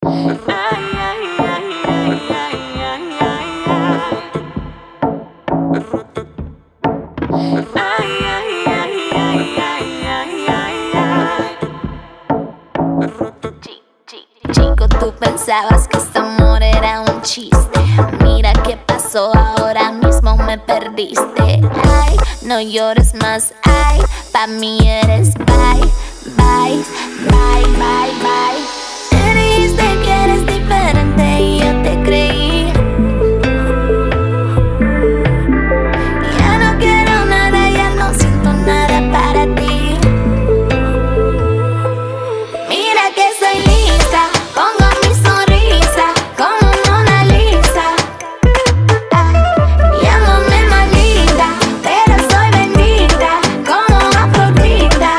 Chico, tú pensabas que este amor era un chiste. Mira qué pasó, ahora mismo me perdiste. Ay, no llores más, ay, pa' mí eres bye, bye, bye, bye, bye. Me dijiste que eres diferente y yo te creí. Ya no quiero nada, ya no siento nada para ti. Mira que soy lista, pongo mi sonrisa como Mona Lisa. Llámame más linda, pero soy bendita como Afrodita.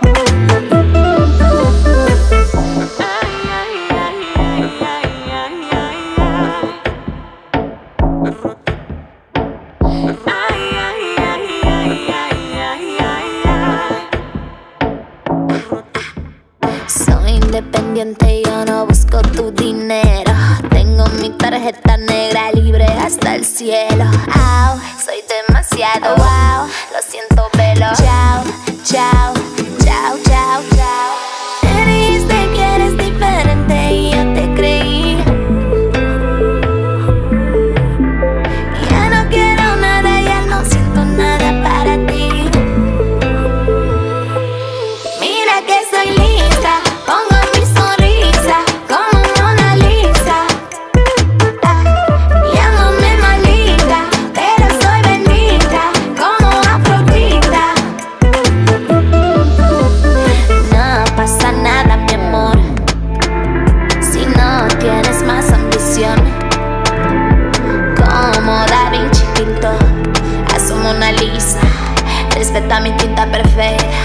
Soy independiente, yo no busco tu dinero. Tengo mi tarjeta negra libre hasta el cielo. Au, soy demasiado wow, lo siento, velo. Chao, chao, chao, chao, chao. Me dijiste que eres diferente y yo te creí. Ya no quiero nada, ya no siento nada para ti. Mira que soy lista, pongo mi sonrisa como Mona Lisa. Llámame más linda, pero soy bendita como Afrodita. No pasa nada, mi amor, si no tienes más ambición. Como Da Vinci pintó a su Mona Lisa, respeta mi tinta perfecta.